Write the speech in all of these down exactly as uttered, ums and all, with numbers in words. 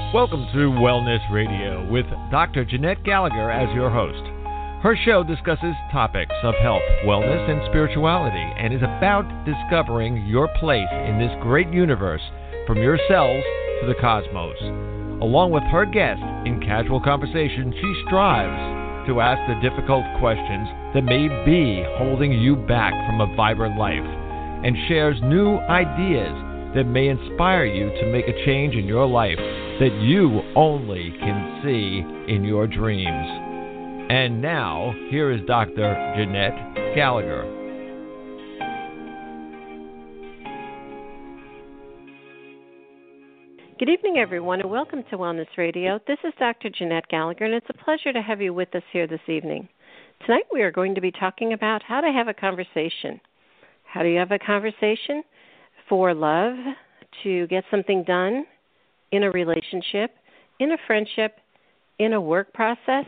Welcome to Wellness Radio with Doctor Jeanette Gallagher as your host. Her show discusses topics of health, wellness, and spirituality, and is about discovering your place in this great universe, from your cells to the cosmos. Along with her guests, in casual conversation, she strives to ask the difficult questions that may be holding you back from a vibrant life, and shares new ideas that may inspire you to make a change in your life that you only can see in your dreams. And now, here is Doctor Jeanette Gallagher. Good evening, everyone, and welcome to Wellness Radio. This is Doctor Jeanette Gallagher, and it's a pleasure to have you with us here this evening. Tonight we are going to be talking about how to have a conversation. How do you have a conversation? For love, to get something done in a relationship, in a friendship, in a work process.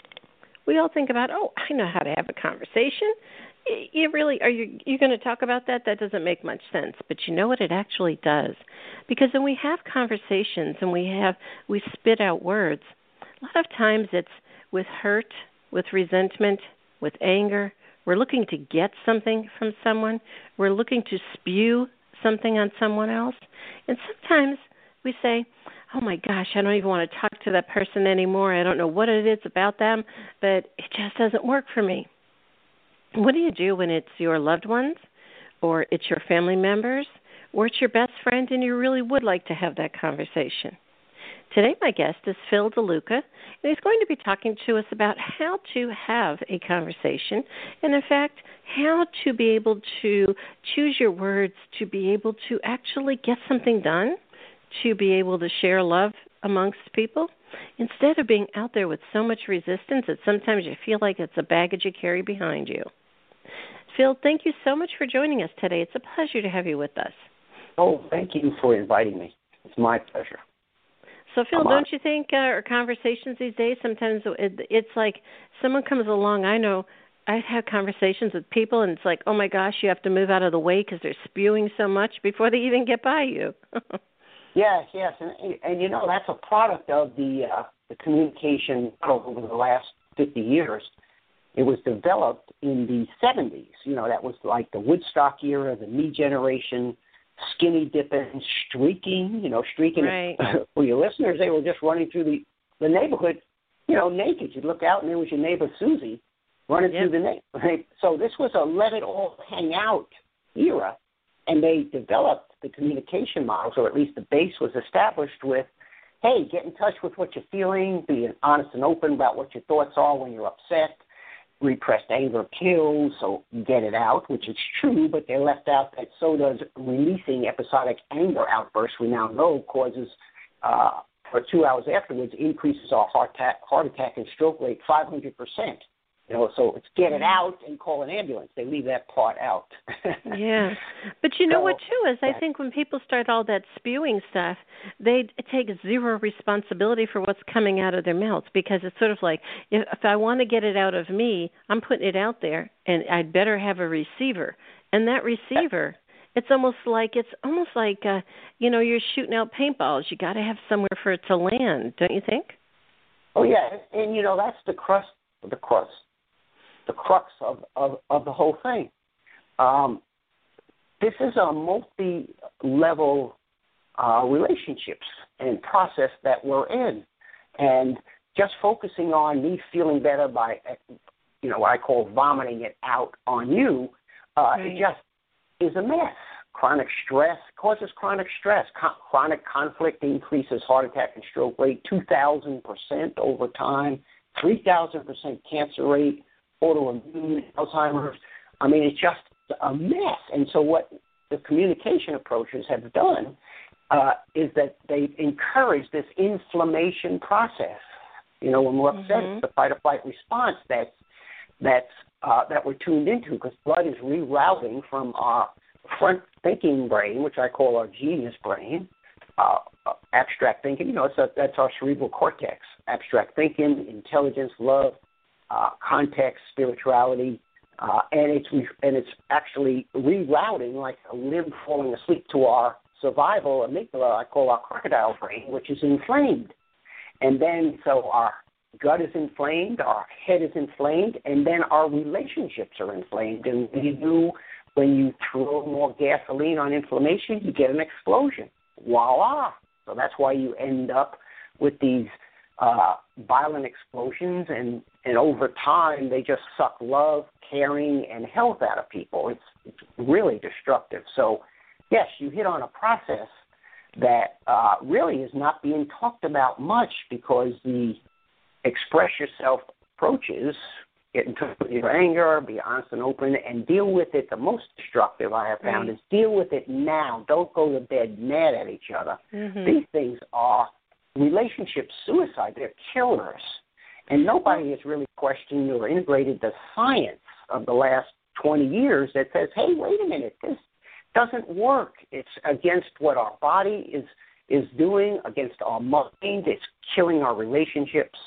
We all think about, oh, I know how to have a conversation. You really are you you going to talk about that? That doesn't make much sense. But you know what? It actually does, because when we have conversations and we have we spit out words, a lot of times it's with hurt, with resentment, with anger. We're looking to get something from someone. We're looking to spew something on someone else. And sometimes we say, oh my gosh, I don't even want to talk to that person anymore. I don't know what it is about them, but it just doesn't work for me. What do you do when it's your loved ones, or it's your family members, or it's your best friend and you really would like to have that conversation? Today my guest is Phil DeLuca, and he's going to be talking to us about how to have a conversation, and in fact, how to be able to choose your words, to be able to actually get something done, to be able to share love amongst people, instead of being out there with so much resistance that sometimes you feel like it's a baggage you carry behind you. Phil, thank you so much for joining us today. It's a pleasure to have you with us. Oh, thank you for inviting me. It's my pleasure. So, Phil, don't you think uh, our conversations these days, sometimes it, it's like someone comes along. I know I've had conversations with people, and it's like, oh, my gosh, you have to move out of the way because they're spewing so much before they even get by you. Yes, yes. And, and, you know, that's a product of the, uh, the communication over the last fifty years. It was developed in the seventies. You know, that was like the Woodstock era, the me generation, skinny dipping, streaking, you know, streaking. Right. For your listeners, they were just running through the, the neighborhood, you know, naked. You'd look out and there was your neighbor Susie running yep. through the neighborhood. So this was a let it all hang out era, and they developed the communication models, or at least the base was established with, hey, get in touch with what you're feeling, be honest and open about what your thoughts are when you're upset. Repressed anger kills, so get it out, which is true, but they left out that so does releasing episodic anger outbursts, we now know causes, uh, for two hours afterwards, increases our heart attack, heart attack and stroke rate five hundred percent. You know, so it's get it out and call an ambulance. They leave that part out. Yeah. But you know so, what, too, is I think when people start all that spewing stuff, they take zero responsibility for what's coming out of their mouths, because it's sort of like, if, if I want to get it out of me, I'm putting it out there, and I'd better have a receiver. And that receiver, it's almost like, it's almost like, uh, you know, you're shooting out paintballs. You got to have somewhere for it to land, don't you think? Oh, yeah. And, you know, that's the crust, the crust. the crux of, of, of the whole thing. Um, this is a multi-level uh, relationships and process that we're in. And just focusing on me feeling better by, you know, what I call vomiting it out on you, uh, right. it just is a mess. Chronic stress causes chronic stress. Co- chronic conflict increases heart attack and stroke rate two thousand percent over time, three thousand percent cancer rate, autoimmune, Alzheimer's. I mean, it's just a mess. And so what the communication approaches have done uh, is that they encourage this inflammation process. You know, when we're upset, mm-hmm. it's the fight-or-flight response that's, that's, uh, that we're tuned into, because blood is rerouting from our front-thinking brain, which I call our genius brain, uh, uh, abstract thinking. You know, it's a, that's our cerebral cortex. Abstract thinking, intelligence, love, Uh, context, spirituality, uh, and it's re- and it's actually rerouting like a limb falling asleep to our survival amygdala, I call our crocodile brain, which is inflamed. And then so our gut is inflamed, our head is inflamed, and then our relationships are inflamed. And when you do, when you throw more gasoline on inflammation, you get an explosion. Voila! So that's why you end up with these uh, violent explosions, and, and over time they just suck love, caring, and health out of people. It's, it's really destructive. So, yes, you hit on a process that uh, really is not being talked about much because the express yourself approaches, get in touch with your anger, be honest and open, and deal with it. The most destructive I have found right. is deal with it now. Don't go to bed mad at each other. Mm-hmm. These things are relationship suicide. They're killers. And nobody has really questioned or integrated the science of the last twenty years that says, hey, wait a minute, this doesn't work. It's against what our body is is doing, against our mind. It's killing our relationships,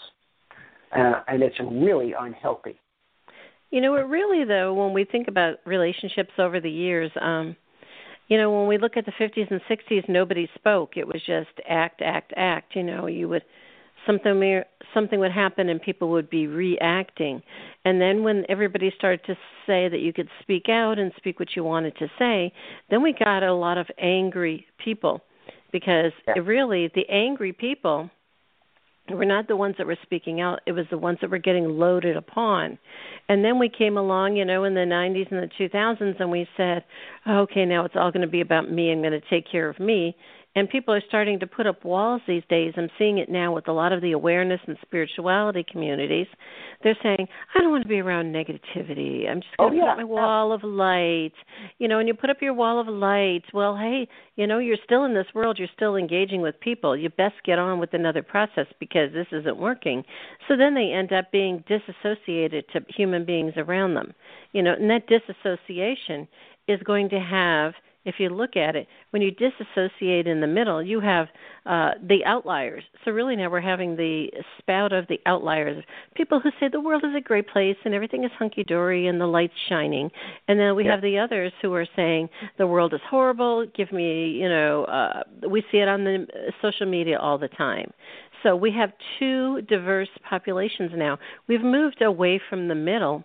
uh, and it's really unhealthy. You know, it really, though, when we think about relationships over the years, um, you know, when we look at the fifties and sixties, nobody spoke. It was just act, act, act. You know, you would something something would happen and people would be reacting. And then when everybody started to say that you could speak out and speak what you wanted to say, then we got a lot of angry people because yeah. it really, the angry people were not the ones that were speaking out. It was the ones that were getting loaded upon. And then we came along, you know, in the nineties and the two thousands, and we said, oh, okay, now it's all going to be about me. I'm going to take care of me. And people are starting to put up walls these days. I'm seeing it now with a lot of the awareness and spirituality communities. They're saying, I don't want to be around negativity. I'm just going to oh, yeah. put up my wall of light. You know, and you put up your wall of light. Well, hey, you know, you're still in this world. You're still engaging with people. You best get on with another process because this isn't working. So then they end up being disassociated to human beings around them. You know, and that disassociation is going to have, if you look at it, when you disassociate in the middle, you have uh, the outliers. So really now we're having the spout of the outliers, people who say the world is a great place and everything is hunky-dory and the light's shining. And then we yeah. have the others who are saying the world is horrible, give me, you know, uh, we see it on the social media all the time. So we have two diverse populations now. We've moved away from the middle.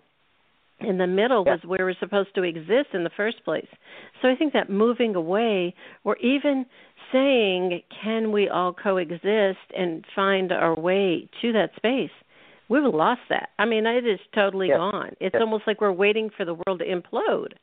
In the middle was where we're supposed to exist in the first place. So I think that moving away, or even saying, can we all coexist and find our way to that space, we've lost that. I mean, it is totally yes. gone. It's yes. almost like we're waiting for the world to implode.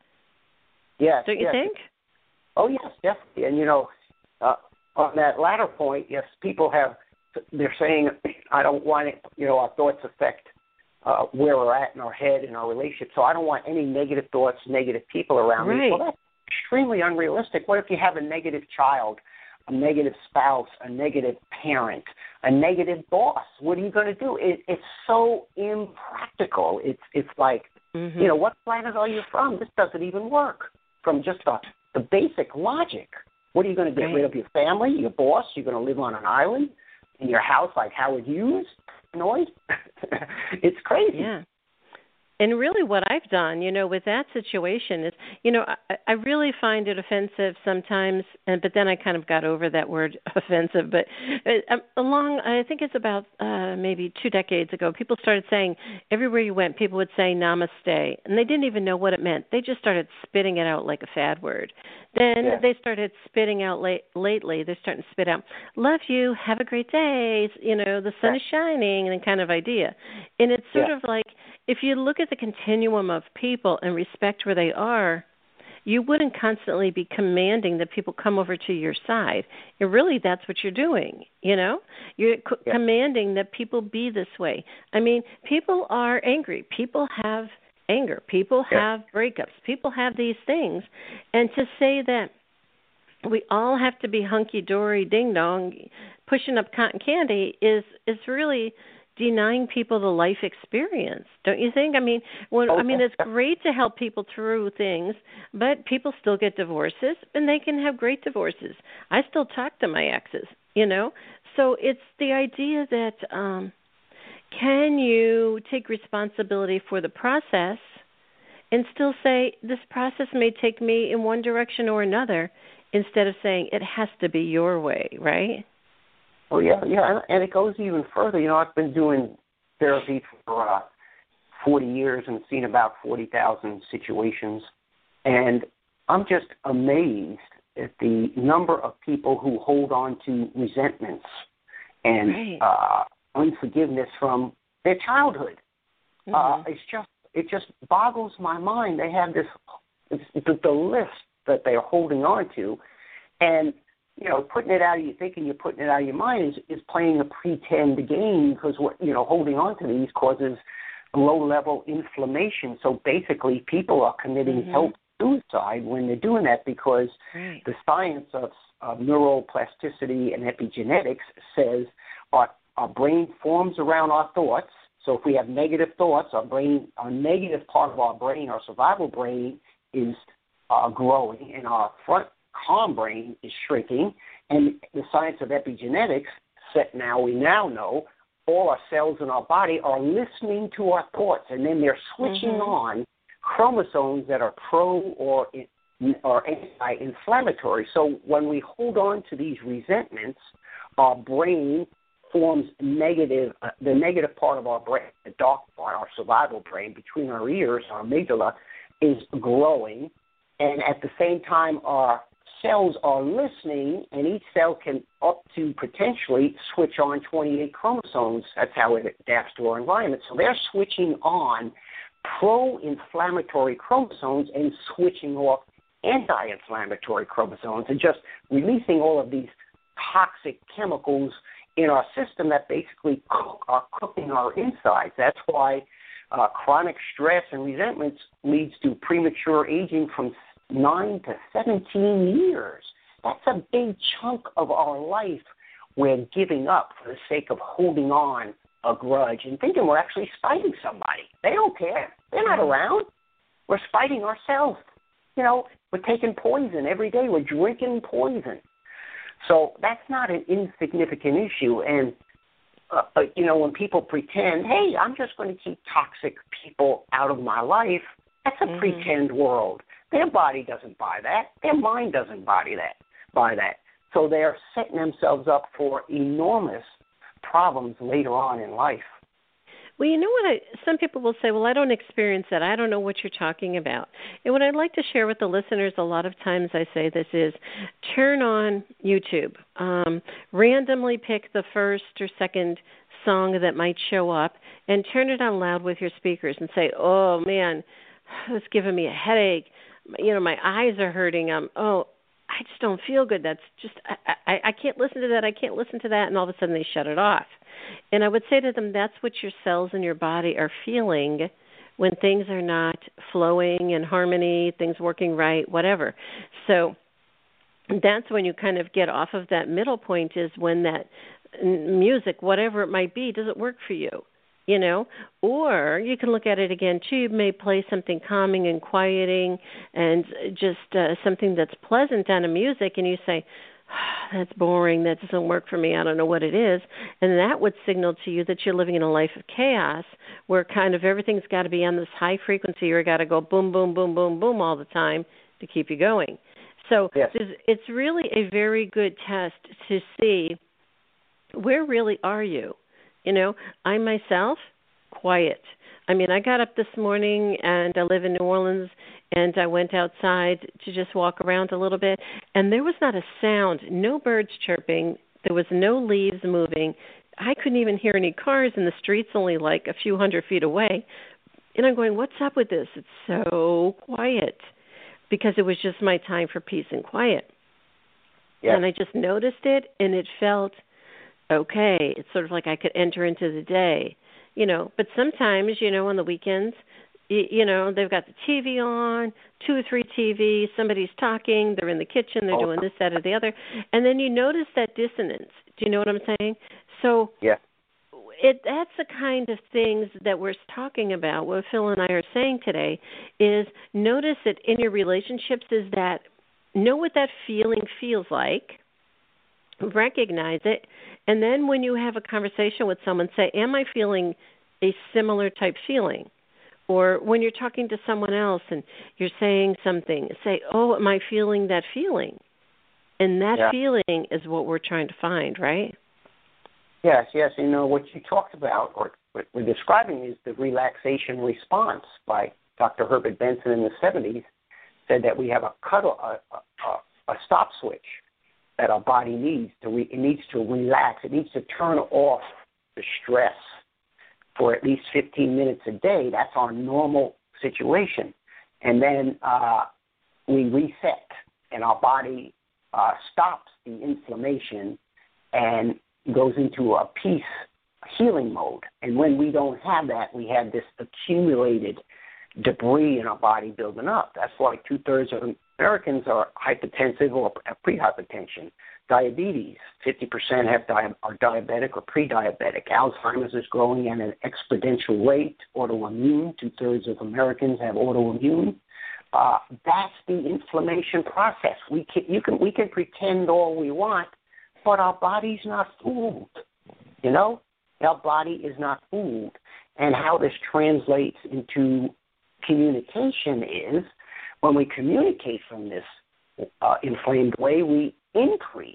Yes. Don't you yes. think? Oh, yes, definitely. And, you know, uh, on that latter point, yes, people have, they're saying, I don't want it, you know, our thoughts affect Uh, where we're at in our head and our relationship. So I don't want any negative thoughts, negative people around right. me. Well, that's extremely unrealistic. What if you have a negative child, a negative spouse, a negative parent, a negative boss? What are you going to do? It, it's so impractical. It's it's like, mm-hmm. you know, what planet are you from? This doesn't even work. From just the, the basic logic. What are you going to get right. rid of your family, your boss? You're going to live on an island in your house like Howard Hughes? Noise. It's crazy. Yeah. And really what I've done, you know, with that situation is, you know, I, I really find it offensive sometimes, and but then I kind of got over that word offensive. But uh, along, I think it's about uh, maybe two decades ago, people started saying, everywhere you went, people would say namaste, and they didn't even know what it meant. They just started spitting it out like a fad word. Then yeah. they started spitting out late, lately, they're starting to spit out, love you, have a great day, you know, the sun yeah. is shining, and kind of idea. And it's sort yeah. of like, if you look at the continuum of people and respect where they are, you wouldn't constantly be commanding that people come over to your side. And really, that's what you're doing, you know? You're c- yeah. commanding that people be this way. I mean, people are angry. People have anger. People yeah. have breakups. People have these things. And to say that we all have to be hunky-dory, ding-dong, pushing up cotton candy is is really denying people the life experience, don't you think? I mean, when, I mean, it's great to help people through things, but people still get divorces, and they can have great divorces. I still talk to my exes, you know? So it's the idea that um, can you take responsibility for the process and still say, this process may take me in one direction or another, instead of saying it has to be your way, right? Oh, yeah, yeah, and, and it goes even further. You know, I've been doing therapy for uh, forty years and seen about forty thousand situations, and I'm just amazed at the number of people who hold on to resentments and right. uh, unforgiveness from their childhood. Mm-hmm. Uh, it's just it just boggles my mind. They have this the, the list that they're holding on to, and you know, putting it out of your thinking, you're putting it out of your mind is, is playing a pretend game, because what you know, holding on to these causes low-level inflammation. So basically, people are committing mm-hmm. self-suicide when they're doing that, because right. the science of, of neuroplasticity and epigenetics says our, our brain forms around our thoughts. So if we have negative thoughts, our brain, our negative part of our brain, our survival brain, is uh, growing, and our front calm brain is shrinking. And the science of epigenetics said, now we now know all our cells in our body are listening to our thoughts, and then they're switching mm-hmm. on chromosomes that are pro or or anti-inflammatory. So when we hold on to these resentments, our brain forms negative, uh, the negative part of our brain, the dark part, our survival brain, between our ears, our amygdala, is growing, and at the same time our cells are listening, and each cell can up to potentially switch on twenty-eight chromosomes. That's how it adapts to our environment. So they're switching on pro-inflammatory chromosomes and switching off anti-inflammatory chromosomes, and just releasing all of these toxic chemicals in our system that basically cook, are cooking our insides. That's why uh, chronic stress and resentments leads to premature aging from nine to seventeen years. That's a big chunk of our life we're giving up for the sake of holding on a grudge and thinking we're actually spiting somebody. They don't care. They're not around. We're spiting ourselves. You know, we're taking poison every day. We're drinking poison. So that's not an insignificant issue. And, uh, you know, when people pretend, hey, I'm just going to keep toxic people out of my life, that's a mm-hmm. pretend world. Their body doesn't buy that. Their mind doesn't buy that. Buy that. So they're setting themselves up for enormous problems later on in life. Well, you know what? I, some people will say, well, I don't experience that. I don't know what you're talking about. And what I'd like to share with the listeners, a lot of times I say this is, turn on YouTube. Um, randomly pick the first or second song that might show up and turn it on loud with your speakers and say, oh, man, it's giving me a headache. You know, my eyes are hurting. Um, oh, I just don't feel good. That's just, I, I, I can't listen to that. I can't listen to that. And all of a sudden they shut it off. And I would say to them, that's what your cells in your body are feeling when things are not flowing in harmony, things working right, whatever. So that's when you kind of get off of that middle point, is when that music, whatever it might be, doesn't work for you. You know, or you can look at it again, too. You may play something calming and quieting and just uh, something that's pleasant on a music, and you say, oh, that's boring, that doesn't work for me, I don't know what it is. And that would signal to you that you're living in a life of chaos, where kind of everything's got to be on this high frequency, or got to go boom, boom, boom, boom, boom all the time to keep you going. So yes. It's really a very good test to see, where really are you? You know, I myself, quiet. I mean, I got up this morning, and I live in New Orleans, and I went outside to just walk around a little bit, and there was not a sound, no birds chirping, there was no leaves moving. I couldn't even hear any cars in the streets, only like a few hundred feet away. And I'm going, what's up with this? It's so quiet, because it was just my time for peace and quiet. Yes. And I just noticed it, and it felt okay. It's sort of like I could enter into the day, you know. But sometimes, you know, on the weekends, you, you know, they've got the T V on, two or three T Vs, somebody's talking, they're in the kitchen, they're oh. doing this, that, or the other. And then you notice that dissonance. Do you know what I'm saying? So yeah. it that's the kind of things that we're talking about, what Phil and I are saying today, is notice it in your relationships, is that know what that feeling feels like, recognize it, and then when you have a conversation with someone, say, am I feeling a similar type feeling? Or when you're talking to someone else and you're saying something, say, oh, am I feeling that feeling? And that yeah. feeling is what we're trying to find, right? Yes, yes. You know, what you talked about, or what we're describing, is the relaxation response by Doctor Herbert Benson in the seventies, said that we have a cut, a, a, a stop switch that our body needs. to re, It needs to relax. It needs to turn off the stress for at least fifteen minutes a day. That's our normal situation. And then uh, we reset, and our body uh, stops the inflammation and goes into a peace healing mode. And when we don't have that, we have this accumulated debris in our body building up. That's why two-thirds of Americans are hypertensive or pre-hypertension. Diabetes, fifty percent have di- are diabetic or pre-diabetic. Alzheimer's is growing at an exponential rate. Autoimmune, two-thirds of Americans have autoimmune. Uh, that's the inflammation process. We can, you can, we can pretend all we want, but our body's not fooled. You know, our body is not fooled. And how this translates into communication is when we communicate from this uh, inflamed way, we increase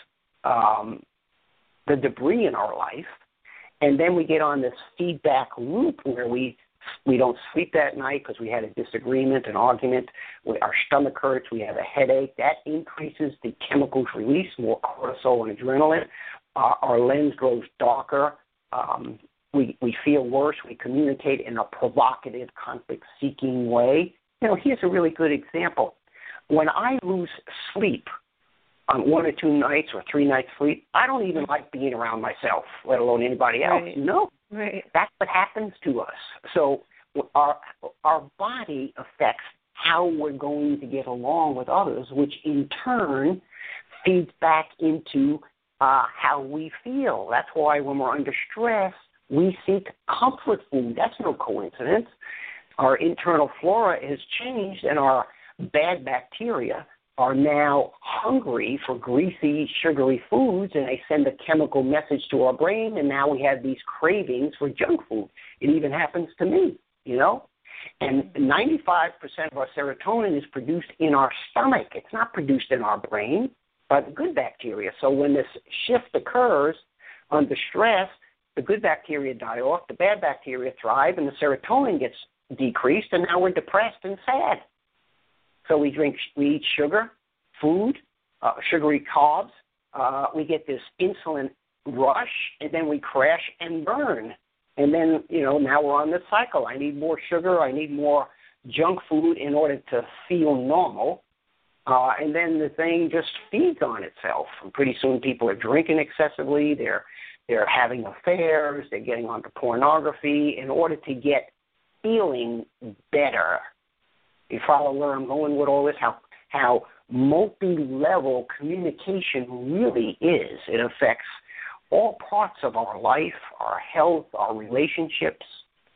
um, the debris in our life, and then we get on this feedback loop where we we don't sleep that night because we had a disagreement, an argument, we, our stomach hurts, we have a headache. That increases the chemicals released, more cortisol and adrenaline. Uh, our lens grows darker. Um, we, we feel worse. We communicate in a provocative, conflict-seeking way. You know, here's a really good example. When I lose sleep on one or two nights or three nights sleep, I don't even like being around myself, let alone anybody else. Right. No. Right. That's what happens to us. So our our body affects how we're going to get along with others, which in turn feeds back into uh, how we feel. That's why when we're under stress, we seek comfort food. That's no coincidence. Our internal flora has changed, and our bad bacteria are now hungry for greasy, sugary foods, and they send a chemical message to our brain, and now we have these cravings for junk food. It even happens to me, you know? And ninety-five percent of our serotonin is produced in our stomach. It's not produced in our brain by the good bacteria. So when this shift occurs under stress, the good bacteria die off, the bad bacteria thrive, and the serotonin gets decreased, and now we're depressed and sad. So we drink, we eat sugar, food, uh, sugary carbs. Uh, we get this insulin rush, and then we crash and burn. And then, you know, now we're on this cycle. I need more sugar. I need more junk food in order to feel normal. Uh, and then the thing just feeds on itself. And pretty soon people are drinking excessively. They're they're having affairs. They're getting onto pornography in order to get feeling better. You follow where I'm going with all this? How how multi-level communication really is. It affects all parts of our life, our health, our relationships.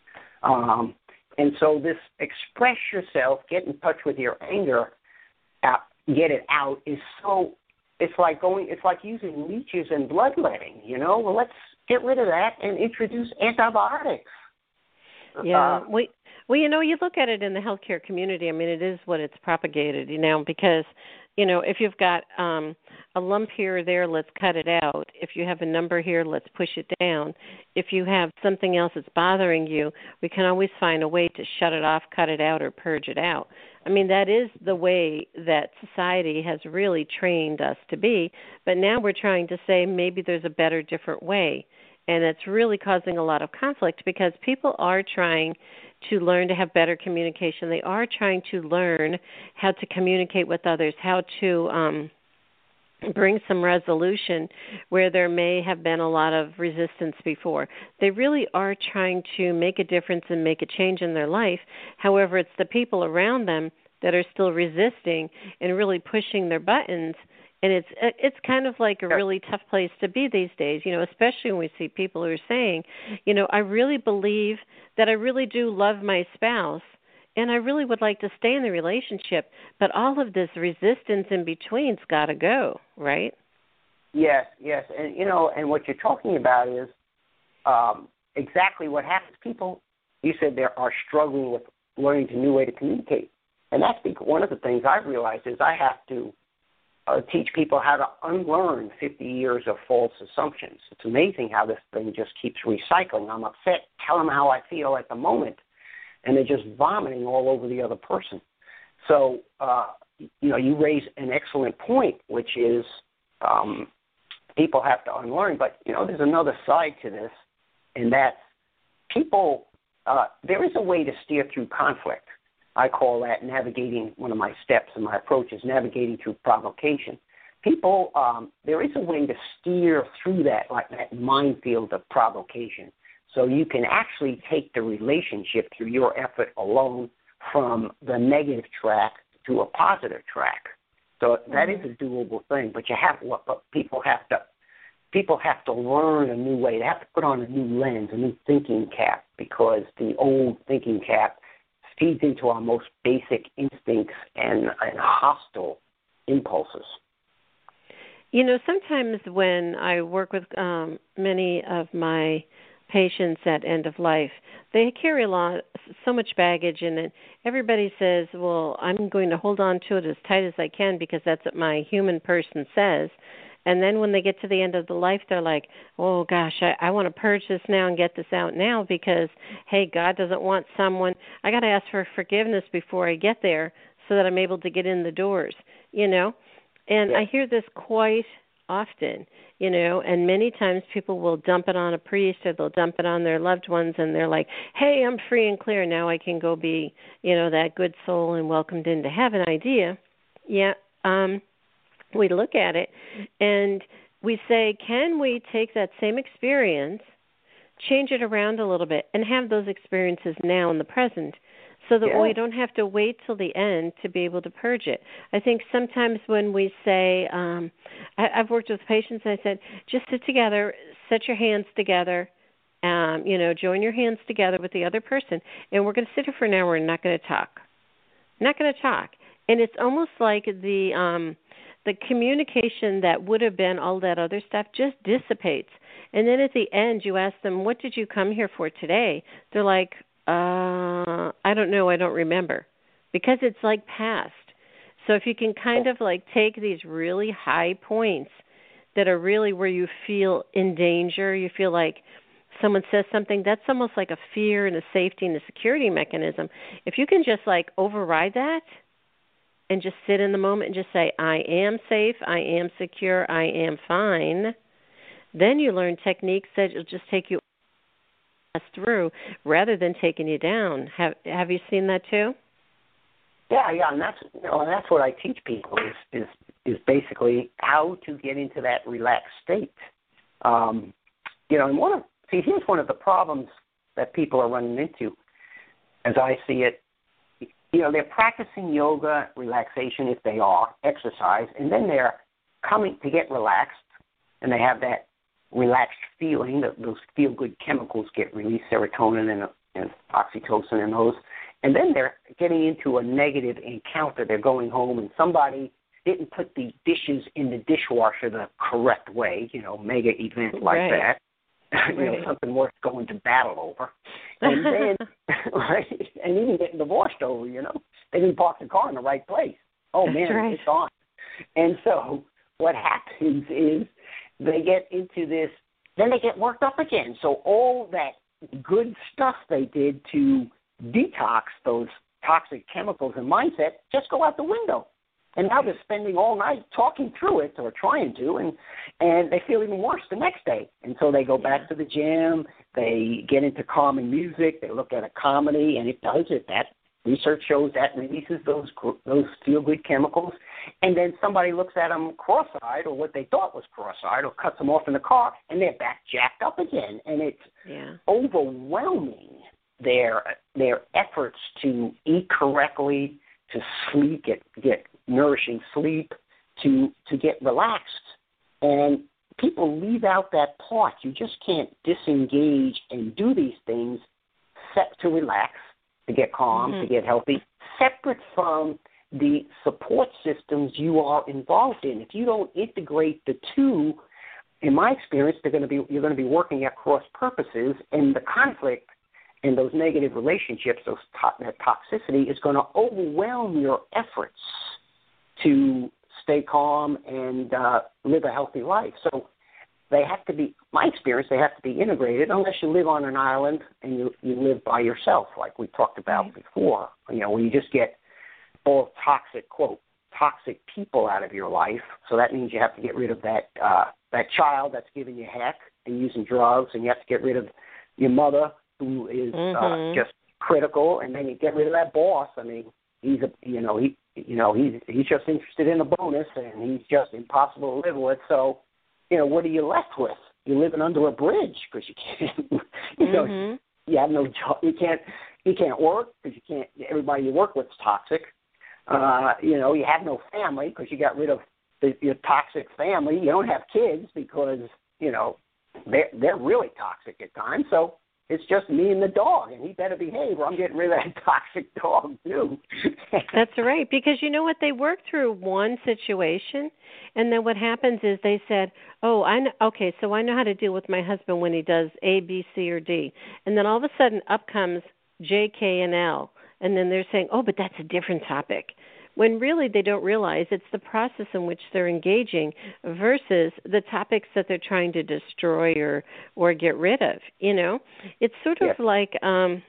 Um, and so this express yourself, get in touch with your anger, uh, get it out is so, it's like going, it's like using leeches and bloodletting, you know? Well, let's get rid of that and introduce antibiotics. Yeah, Uh, we well, you know, you look at it in the healthcare community. I mean, it is what it's propagated, you know, because, you know, if you've got um, a lump here or there, let's cut it out. If you have a number here, let's push it down. If you have something else that's bothering you, we can always find a way to shut it off, cut it out, or purge it out. I mean, that is the way that society has really trained us to be. But now we're trying to say maybe there's a better, different way. And it's really causing a lot of conflict because people are trying to learn to have better communication. They are trying to learn how to communicate with others, how to um, bring some resolution where there may have been a lot of resistance before. They really are trying to make a difference and make a change in their life. However, it's the people around them that are still resisting and really pushing their buttons. And it's it's kind of like a really tough place to be these days, you know, especially when we see people who are saying, you know, I really believe that I really do love my spouse and I really would like to stay in the relationship, but all of this resistance in between's got to go, right? Yes, yes. And, you know, and what you're talking about is um, exactly what happens. People, you said, they are struggling with learning a new way to communicate. And that's because one of the things I've realized is I have to uh, teach people how to unlearn fifty years of false assumptions. It's amazing how this thing just keeps recycling. I'm upset, tell them how I feel at the moment, and they're just vomiting all over the other person. So, uh, you know, you raise an excellent point, which is um, people have to unlearn. But, you know, there's another side to this, and that's people, uh, there is a way to steer through conflict. I call that navigating, one of my steps in my approach is navigating through provocation. People, um, there is a way to steer through that, like that minefield of provocation. So you can actually take the relationship through your effort alone from the negative track to a positive track. So that is a doable thing, but you have, but people have to, people have to learn a new way. They have to put on a new lens, a new thinking cap, because the old thinking cap feeds into our most basic instincts and, and hostile impulses. You know, sometimes when I work with um, many of my patients at end of life, they carry a lot, so much baggage, and everybody says, well, I'm going to hold on to it as tight as I can because that's what my human person says. And then when they get to the end of the life, they're like, oh, gosh, I, I want to purge this now and get this out now because, hey, God doesn't want someone. I got to ask for forgiveness before I get there so that I'm able to get in the doors, you know. And yeah. I hear this quite often, you know, and many times people will dump it on a priest or they'll dump it on their loved ones, and they're like, hey, I'm free and clear. Now I can go be, you know, that good soul and welcomed into heaven idea. Yeah, um. We look at it and we say, can we take that same experience, change it around a little bit, and have those experiences now in the present so that yeah. we don't have to wait till the end to be able to purge it? I think sometimes when we say, um, I, I've worked with patients and I said, just sit together, set your hands together, um, you know, join your hands together with the other person, and we're going to sit here for an hour and not going to talk. Not going to talk. And it's almost like the um, the communication that would have been all that other stuff just dissipates. And then at the end, you ask them, what did you come here for today? They're like, uh, I don't know, I don't remember. Because it's like past. So if you can kind of like take these really high points that are really where you feel in danger, you feel like someone says something, that's almost like a fear and a safety and a security mechanism. If you can just like override that, and just sit in the moment and just say, I am safe, I am secure, I am fine, then you learn techniques that will just take you through rather than taking you down. Have Have you seen that too? Yeah, yeah, and that's you know, and that's what I teach people is is is basically how to get into that relaxed state. Um, you know, and one of see here's one of the problems that people are running into, as I see it. You know, they're practicing yoga, relaxation if they are, exercise, and then they're coming to get relaxed, and they have that relaxed feeling, that those feel-good chemicals get released, serotonin and, and oxytocin and those, and then they're getting into a negative encounter. They're going home, and somebody didn't put the dishes in the dishwasher the correct way, you know, mega event like right. that. you know, right. something worth going to battle over. And then, right, and even getting divorced over, you know. They didn't park the car in the right place. Oh, That's man, right. it's on. And so what happens is they get into this, then they get worked up again. So all that good stuff they did to detox those toxic chemicals and mindset just go out the window. And now they're spending all night talking through it, or trying to, and and they feel even worse the next day. And so they go back to the gym, they get into calming music, they look at a comedy, and it does it. That research shows that releases those those feel-good chemicals. And then somebody looks at them cross-eyed, or what they thought was cross-eyed, or cuts them off in the car, and they're back jacked up again. And it's yeah. overwhelming their their efforts to eat correctly, to sleep, get get nourishing sleep, to to get relaxed. And people leave out that part. You just can't disengage and do these things set to relax, to get calm, mm-hmm. to get healthy, separate from the support systems you are involved in. If you don't integrate the two, in my experience, they're going to be you're going to be working at cross purposes, and the conflict and those negative relationships, those to- that toxicity is going to overwhelm your efforts to stay calm, and uh, live a healthy life. So they have to be, my experience, they have to be integrated unless you live on an island and you, you live by yourself, like we talked about right. before, you know, where you just get all toxic, quote, toxic people out of your life. So that means you have to get rid of that uh, that child that's giving you heck and using drugs, and you have to get rid of your mother who is mm-hmm. uh, just critical, and then you get rid of that boss. I mean, he's a, you know, he, you know, he's he's just interested in a bonus, and he's just impossible to live with. So, you know, what are you left with? You're living under a bridge because you can't, you mm-hmm. know, you have no job. You can't, you can't work because you can't. Everybody you work with is toxic. Uh, you know, you have no family because you got rid of the, your toxic family. You don't have kids because, you know, they're, they're really toxic at times. So it's just me and the dog, and he better behave or I'm getting rid of that toxic dog too. That's right, because you know what? They work through one situation, and then what happens is they said, oh, I know, okay, so I know how to deal with my husband when he does A, B, C, or D. And then all of a sudden up comes J, K, and L. And then they're saying, oh, but that's a different topic. When really they don't realize it's the process in which they're engaging versus the topics that they're trying to destroy or, or get rid of, you know. It's sort of yes. like, um,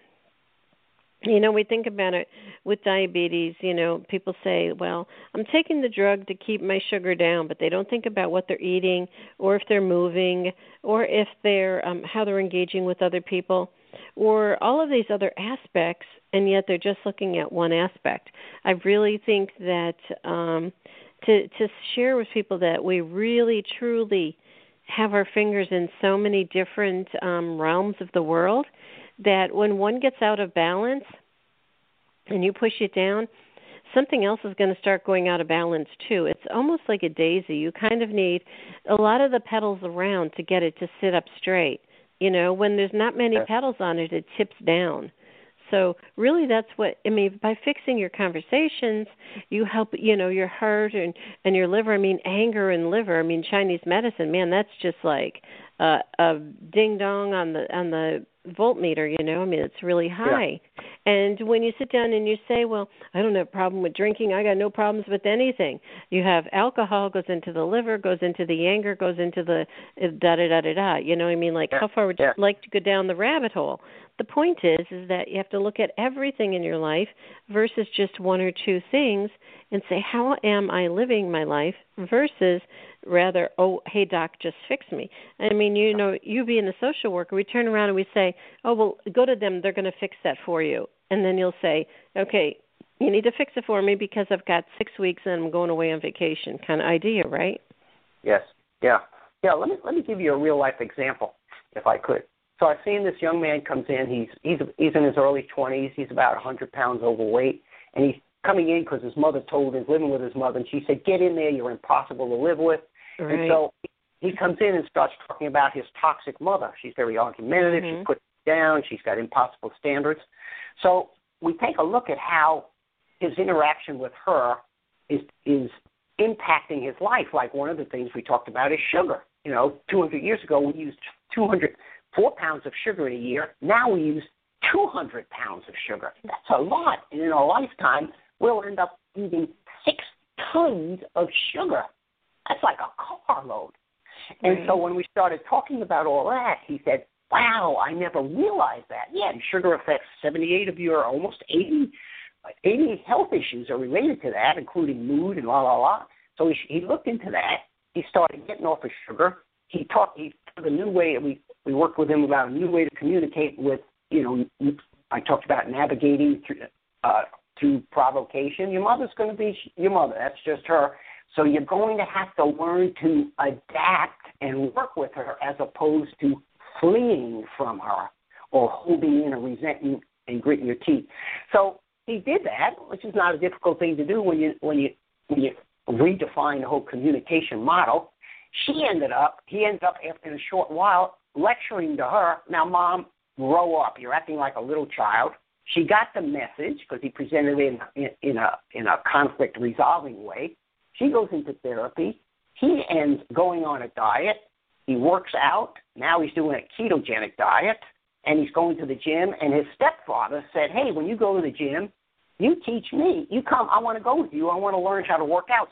you know, we think about it with diabetes, you know, people say, well, I'm taking the drug to keep my sugar down, but they don't think about what they're eating or if they're moving or if they're um, how they're engaging with other people, or all of these other aspects, and yet they're just looking at one aspect. I really think that um, to to share with people that we really, truly have our fingers in so many different um, realms of the world that when one gets out of balance and you push it down, something else is going to start going out of balance too. It's almost like a daisy. You kind of need a lot of the petals around to get it to sit up straight. You know, when there's not many petals on it, it tips down. So really that's what, I mean, by fixing your conversations, you help, you know, your heart and, and your liver. I mean, anger and liver. I mean, Chinese medicine, man, that's just like uh, a ding-dong on the on the voltmeter, you know. I mean, it's really high. Yeah. And when you sit down and you say, well, I don't have a problem with drinking. I got no problems with anything. You have alcohol goes into the liver, goes into the anger, goes into the da-da-da-da-da. You know what I mean? Like, yeah. how far would you yeah. like to go down the rabbit hole? The point is, is that you have to look at everything in your life versus just one or two things and say, how am I living my life versus rather, oh, hey, doc, just fix me. I mean, you know, you being a social worker, we turn around and we say, oh, well, go to them. They're going to fix that for you. And then you'll say, okay, you need to fix it for me because I've got six weeks and I'm going away on vacation kind of idea, right? Yes. Yeah. Yeah. Let me, let me give you a real life example, if I could. So I've seen this young man comes in. He's he's he's in his early twenties. He's about one hundred pounds overweight, and he's coming in because his mother told him he's living with his mother, and she said, "Get in there. You're impossible to live with." Right. And so he comes in and starts talking about his toxic mother. She's very argumentative. Mm-hmm. She puts it down. She's got impossible standards. So we take a look at how his interaction with her is is impacting his life. Like one of the things we talked about is sugar. You know, two hundred years ago we used two hundred. Four pounds of sugar in a year. Now we use two hundred pounds of sugar. That's a lot. And in a lifetime, we'll end up eating six tons of sugar. That's like a car load. And right. so when we started talking about all that, he said, wow, I never realized that. Yeah, and sugar affects seventy-eight of your almost eighty, eighty health issues are related to that, including mood and la, la, la. So he, he looked into that. He started getting off of sugar. He taught he took a new way. We we worked with him about a new way to communicate with. You know, I talked about navigating through uh, through provocation. Your mother's going to be your mother. That's just her. So you're going to have to learn to adapt and work with her as opposed to fleeing from her or holding in or resenting and gritting your teeth. So he did that, which is not a difficult thing to do when you when you when you redefine the whole communication model. She ended up, he ended up after a short while lecturing to her, now, Mom, grow up. You're acting like a little child. She got the message because he presented it in, in, in, a, in a conflict-resolving way. She goes into therapy. He ends going on a diet. He works out. Now he's doing a ketogenic diet, and he's going to the gym. And his stepfather said, hey, when you go to the gym, you teach me. You come. I want to go with you. I want to learn how to work out. So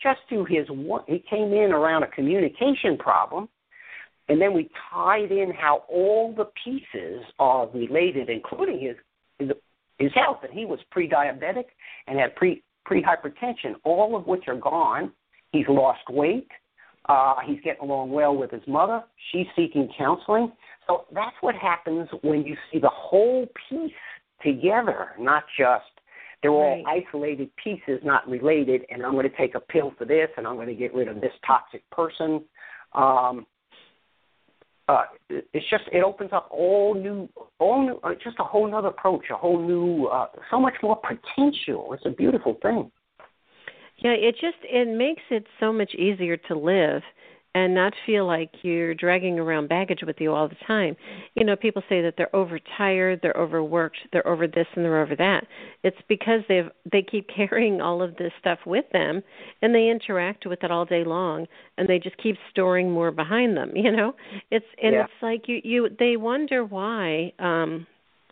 just to his one. He came in around a communication problem, and then we tied in how all the pieces are related, including his his, his health. And he was pre-diabetic and had pre pre-hypertension, all of which are gone. He's lost weight. Uh, he's getting along well with his mother. She's seeking counseling. So that's what happens when you see the whole piece together, not just they're all right. Isolated pieces, not related, and I'm going to take a pill for this, and I'm going to get rid of this toxic person. Um, uh, it's just, it opens up all new, all new, uh, just a whole other approach, a whole new, uh, so much more potential. It's a beautiful thing. Yeah, it just, it makes it so much easier to live and not feel like you're dragging around baggage with you all the time. You know, people say that they're overtired, they're overworked, they're over this and they're over that. It's because they've they keep carrying all of this stuff with them, and they interact with it all day long, and they just keep storing more behind them. You know, it's and yeah. it's like you you they wonder why. Um,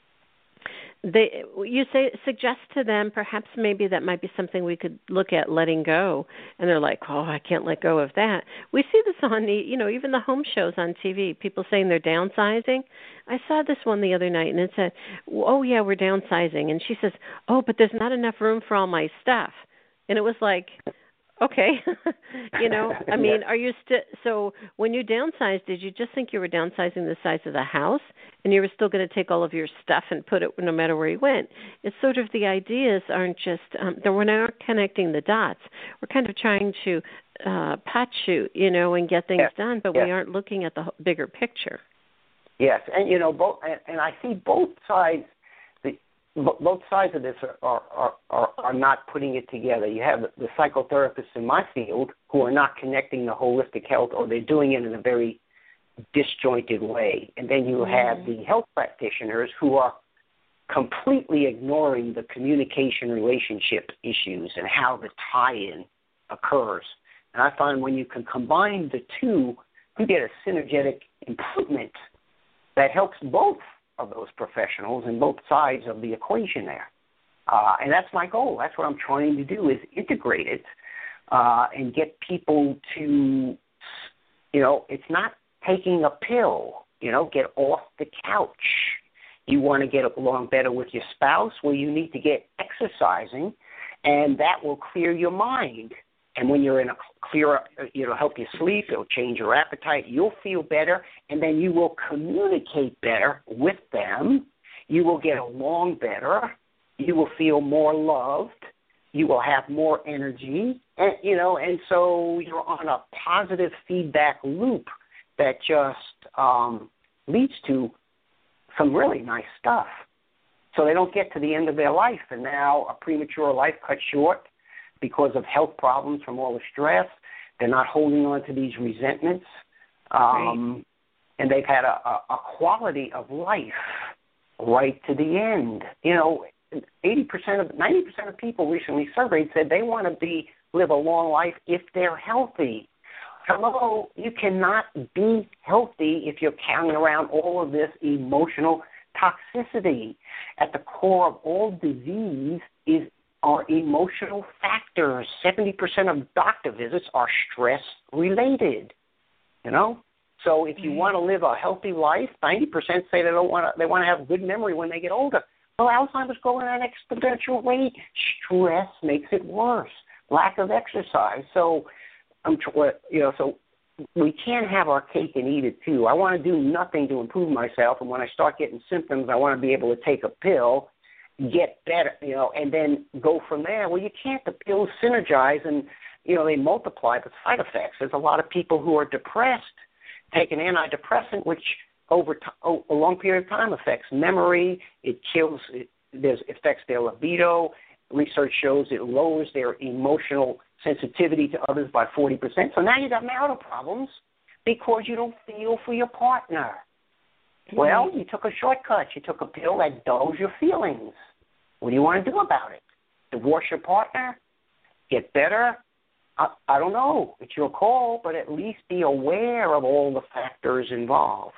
They, you say, suggest to them perhaps maybe that might be something we could look at letting go, and they're like, oh, I can't let go of that. We see this on the, you know, even the home shows on T V, people saying they're downsizing. I saw this one the other night, and it said, oh, yeah, we're downsizing. And she says, oh, but there's not enough room for all my stuff. And it was like, okay, you know, I mean, are you still, so when you downsized, did you just think you were downsizing the size of the house and you were still going to take all of your stuff and put it no matter where you went? It's sort of the ideas aren't just, um, that we're not connecting the dots. We're kind of trying to uh, pot shoot, you know, and get things yes. done, but yes. we aren't looking at the bigger picture. Yes, and, you know, both, and, and I see both sides. Both sides of this are, are, are, are not putting it together. You have the psychotherapists in my field who are not connecting the holistic health, or they're doing it in a very disjointed way. And then you mm-hmm. have the health practitioners who are completely ignoring the communication relationship issues and how the tie-in occurs. And I find when you can combine the two, you get a synergetic improvement that helps both of those professionals and both sides of the equation there. Uh, and that's my goal. That's what I'm trying to do, is integrate it uh, and get people to, you know, it's not taking a pill, you know, get off the couch. You want to get along better with your spouse? Well, you need to get exercising, and that will clear your mind. And when you're in a clear, you know, help you sleep, it'll change your appetite. You'll feel better, and then you will communicate better with them. You will get along better. You will feel more loved. You will have more energy, and, you know, and so you're on a positive feedback loop that just um, leads to some really nice stuff. So they don't get to the end of their life, and now a premature life cut short because of health problems from all the stress. They're not holding on to these resentments. Um, right. And they've had a, a, a quality of life right to the end. You know, eighty percent of, ninety percent of people recently surveyed said they want to be live a long life if they're healthy. Hello, you cannot be healthy if you're carrying around all of this emotional toxicity. At the core of all disease is are emotional factors. seventy percent of doctor visits are stress-related, you know? So if you mm-hmm. want to live a healthy life, ninety percent say they don't want to, they want to have good memory when they get older. Well, Alzheimer's growing at an exponential rate. Stress makes it worse. Lack of exercise. So, I'm, you know, so we can't have our cake and eat it too. I want to do nothing to improve myself, and when I start getting symptoms, I want to be able to take a pill, get better, you know, and then go from there. Well, you can't. The pills synergize and, you know, they multiply the side effects. There's a lot of people who are depressed, take an antidepressant, which over t- oh, a long period of time affects memory. It kills, it there's, affects their libido. Research shows it lowers their emotional sensitivity to others by forty percent. So now you got marital problems because you don't feel for your partner. Well, you took a shortcut. You took a pill that dulls your feelings. What do you want to do about it? Divorce your partner? Get better? I, I don't know. It's your call, but at least be aware of all the factors involved.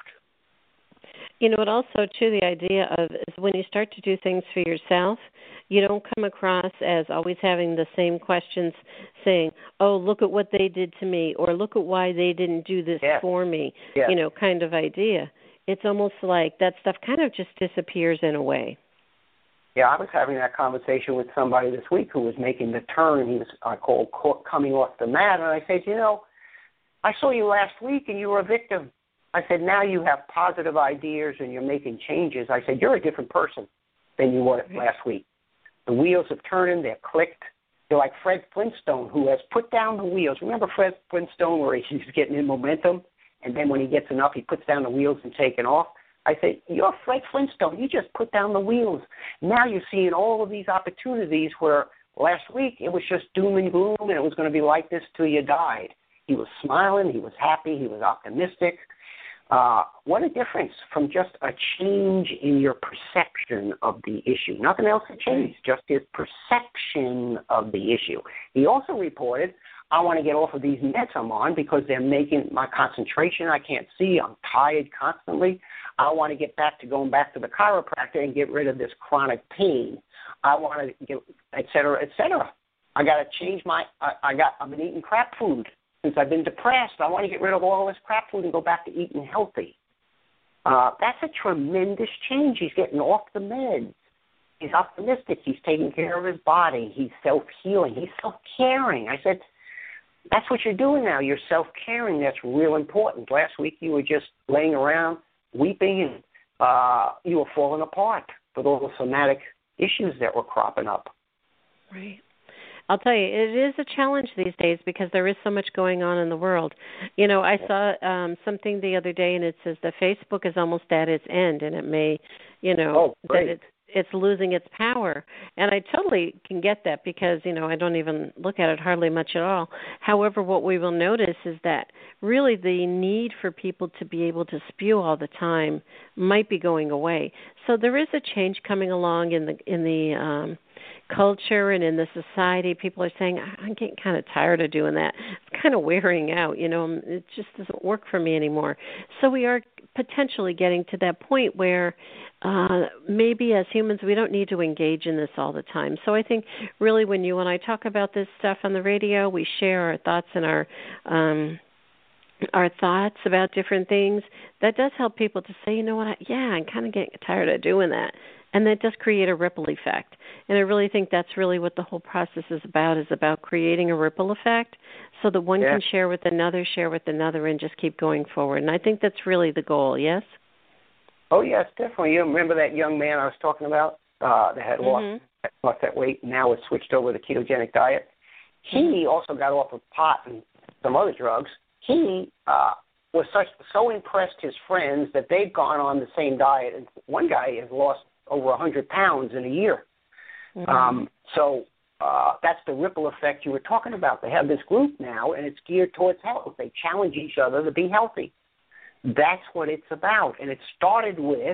You know, it also, too, the idea of is when you start to do things for yourself, you don't come across as always having the same questions saying, oh, look at what they did to me, or look at why they didn't do this yes. for me, yes. you know, kind of idea. It's almost like that stuff kind of just disappears in a way. Yeah, I was having that conversation with somebody this week who was making the turn. He was, I call, coming off the mat, and I said, you know, I saw you last week and you were a victim. I said, now you have positive ideas and you're making changes. I said, you're a different person than you were last week. The wheels have turned, they're clicked. You're like Fred Flintstone, who has put down the wheels. Remember Fred Flintstone, where he's getting in momentum, and then when he gets enough, he puts down the wheels and taking off? I said, you're Fred Flintstone. You just put down the wheels. Now you're seeing all of these opportunities where last week it was just doom and gloom, and it was going to be like this till you died. He was smiling. He was happy. He was optimistic. Uh, what a difference from just a change in your perception of the issue. Nothing else had changed, just his perception of the issue. He also reported, I want to get off of these meds I'm on because they're making my concentration. I can't see. I'm tired constantly. I want to get back to going back to the chiropractor and get rid of this chronic pain. I want to get, et cetera, et cetera. I got to change my, I, I got, I've been eating crap food. Since I've been depressed, I want to get rid of all this crap food and go back to eating healthy. Uh, that's a tremendous change. He's getting off the meds. He's optimistic. He's taking care of his body. He's self-healing. He's self-caring. I said, that's what you're doing now. You're self-caring. That's real important. Last week you were just laying around weeping and uh, you were falling apart with all the somatic issues that were cropping up. Right. I'll tell you, it is a challenge these days because there is so much going on in the world. You know, I saw um, something the other day, and it says that Facebook is almost at its end, and it may, you know, oh, that it's it's losing its power. And I totally can get that because, you know, I don't even look at it hardly much at all. However, what we will notice is that really the need for people to be able to spew all the time might be going away. So there is a change coming along in the in the um, culture and in the society. People are saying, I'm getting kind of tired of doing that. It's kind of wearing out, you know, it just doesn't work for me anymore. So we are potentially getting to that point where uh, maybe as humans we don't need to engage in this all the time. So I think really when you and I talk about this stuff on the radio, we share our thoughts and our um, our thoughts about different things. That does help people to say, you know what, I, yeah, I'm kind of getting tired of doing that. And that does create a ripple effect. And I really think that's really what the whole process is about, is about creating a ripple effect so that one yeah. can share with another, share with another, and just keep going forward. And I think that's really the goal, yes? Oh, yes, definitely. You remember that young man I was talking about uh, that had mm-hmm. lost, lost that weight and now has switched over to the ketogenic diet? He mm-hmm. also got off of pot and some other drugs. He uh, was such so impressed his friends that they've gone on the same diet. And one guy has lost over one hundred pounds in a year. Mm-hmm. Um, so uh, that's the ripple effect you were talking about. They have this group now, and it's geared towards health. They challenge each other to be healthy. That's what it's about. And it started with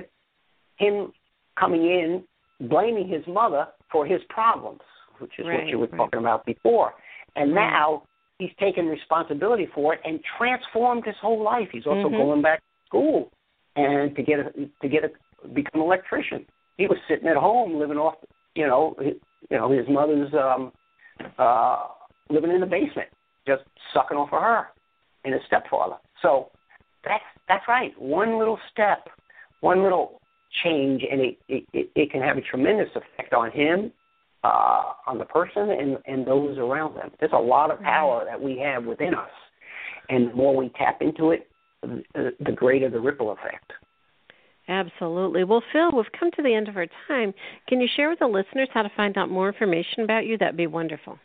him coming in, blaming his mother for his problems, which is right, what you were right. talking about before. And right. now he's taken responsibility for it and transformed his whole life. He's also mm-hmm. going back to school and to get a, to get a, become an electrician. He was sitting at home living off, you know, his, you know, his mother's um, uh, living in the basement, just sucking off of her and his stepfather. So that's that's right. One little step, one little change, and it, it, it can have a tremendous effect on him, uh, on the person, and, and those around them. There's a lot of power that we have within us, and the more we tap into it, the, the greater the ripple effect. Absolutely. Well, Phil, we've come to the end of our time. Can you share with the listeners how to find out more information about you? That'd be wonderful.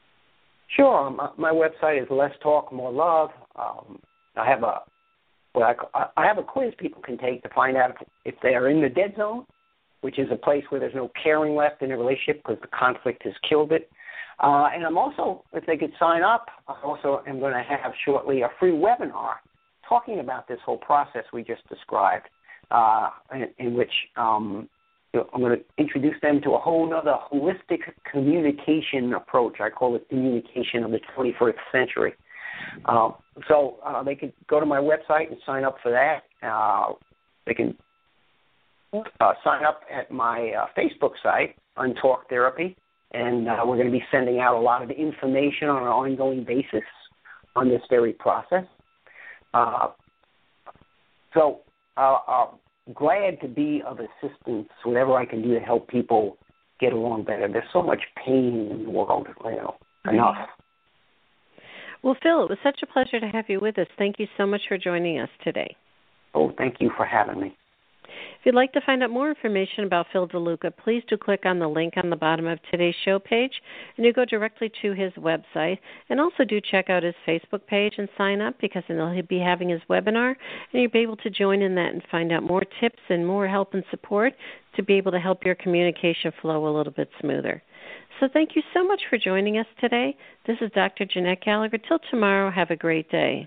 Sure. My, my website is Less Talk, More Love. Um, I have a well, I, I have a quiz people can take to find out if, if they are in the dead zone, which is a place where there's no caring left in the relationship because the conflict has killed it. Uh, and I'm also, if they could sign up, I also am going to have shortly a free webinar talking about this whole process we just described. Uh, in, in which um, I'm going to introduce them to a whole other holistic communication approach. I call it communication of the twenty-first century. Uh, so uh, they could go to my website and sign up for that. Uh, they can uh, sign up at my uh, Facebook site, Untalk Therapy, and uh, we're going to be sending out a lot of information on an ongoing basis on this very process. Uh, so uh, I'm glad to be of assistance, whatever I can do to help people get along better. There's so much pain in the world, you know, enough. Well, Phil, it was such a pleasure to have you with us. Thank you so much for joining us today. Oh, thank you for having me. If you'd like to find out more information about Phil DeLuca, please do click on the link on the bottom of today's show page, and you go directly to his website. And also do check out his Facebook page and sign up, because then he'll be having his webinar, and you'll be able to join in that and find out more tips and more help and support to be able to help your communication flow a little bit smoother. So thank you so much for joining us today. This is Doctor Jeanette Gallagher. Till tomorrow, have a great day.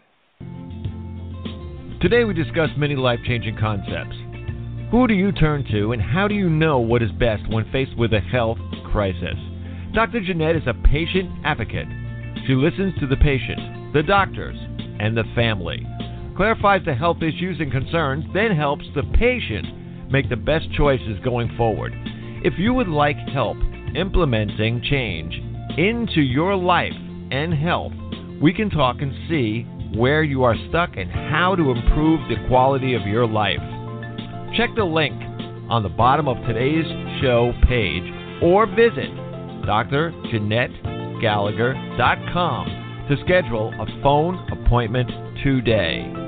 Today we discussed many life-changing concepts. Who do you turn to, and how do you know what is best when faced with a health crisis? Doctor Jeanette is a patient advocate. She listens to the patient, the doctors, and the family, clarifies the health issues and concerns, then helps the patient make the best choices going forward. If you would like help implementing change into your life and health, we can talk and see where you are stuck and how to improve the quality of your life. Check the link on the bottom of today's show page or visit D R Jeanette Gallagher dot com to schedule a phone appointment today.